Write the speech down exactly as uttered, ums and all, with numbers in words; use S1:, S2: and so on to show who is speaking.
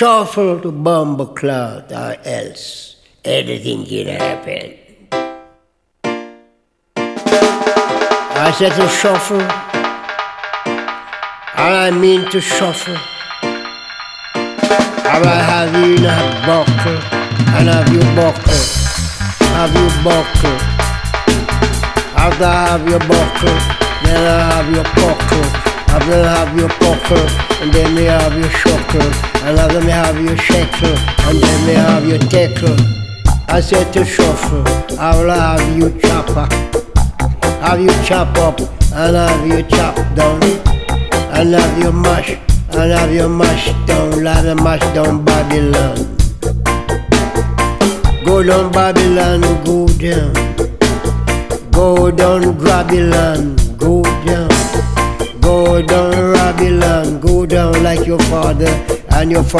S1: shuffle to bumble cloud or else anything can happen. I said to shuffle, all I mean to shuffle. I will have you in a buckle, and have you buckle, have you buckle. After I have your buckle, then I have your buckle. After I have your buckle, and then me have your shuckle. And after me have your shackle, and then me have your tackle. I said to shuffle, I will have you chopper. Have you chop up, and have you chop down. And have you mash, and have you mash down. Let them mash down Babylon. Go down Babylon, go down. Go down Babylon, go down. Go down Babylon, go down like your father and your father.